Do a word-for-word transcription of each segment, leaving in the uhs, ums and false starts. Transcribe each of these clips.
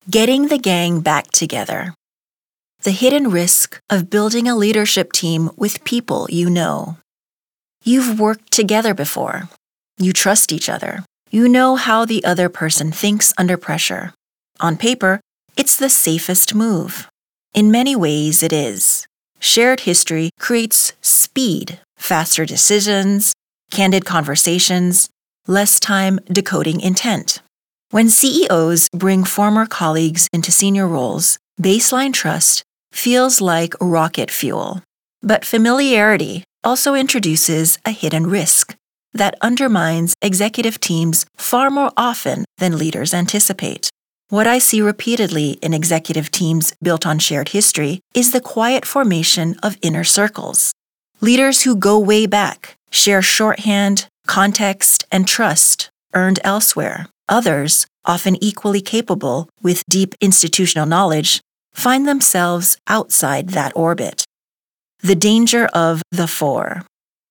Getting the gang back together. The hidden risk of building a leadership team with people you know. You've worked together before. You trust each other. You know how the other person thinks under pressure. On paper, it's the safest move. In many ways, it is. Shared history creates speed, faster decisions, candid conversations, less time decoding intent. When C E Os bring former colleagues into senior roles, baseline trust feels like rocket fuel. But familiarity also introduces a hidden risk that undermines executive teams far more often than leaders anticipate. What I see repeatedly in executive teams built on shared history is the quiet formation of inner circles. Leaders who go way back, share shorthand, context, and trust earned elsewhere. Others, often equally capable with deep institutional knowledge, find themselves outside that orbit. The danger of the four.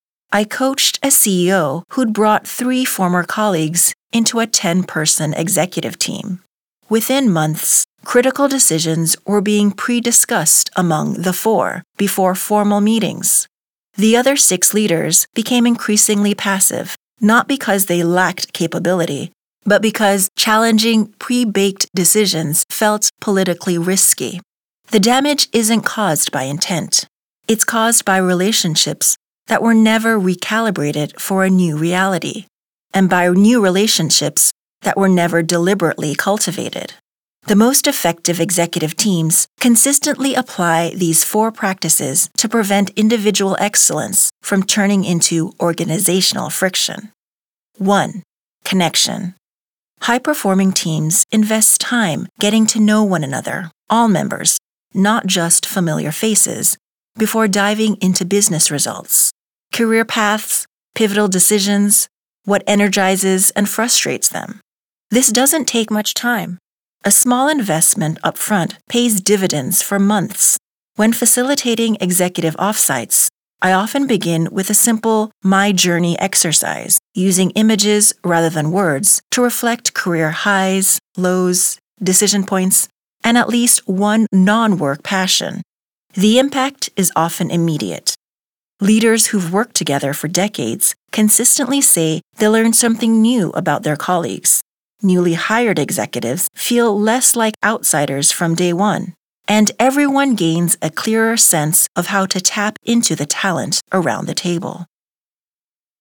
I coached a C E O who'd brought three former colleagues into a ten-person executive team. Within months, critical decisions were being pre-discussed among the four before formal meetings. The other six leaders became increasingly passive, not because they lacked capability, but because challenging pre-baked decisions felt politically risky. The damage isn't caused by intent. It's caused by relationships that were never recalibrated for a new reality, and by new relationships that were never deliberately cultivated. The most effective executive teams consistently apply these four practices to prevent individual excellence from turning into organizational friction. one. Connection. High-performing teams invest time getting to know one another, all members, not just familiar faces, before diving into business results, career paths, pivotal decisions, what energizes and frustrates them. This doesn't take much time. A small investment upfront pays dividends for months. When facilitating executive offsites, I often begin with a simple My Journey exercise, using images rather than words to reflect career highs, lows, decision points, and at least one non-work passion. The impact is often immediate. Leaders who've worked together for decades consistently say they learned something new about their colleagues. Newly hired executives feel less like outsiders from day one, and everyone gains a clearer sense of how to tap into the talent around the table.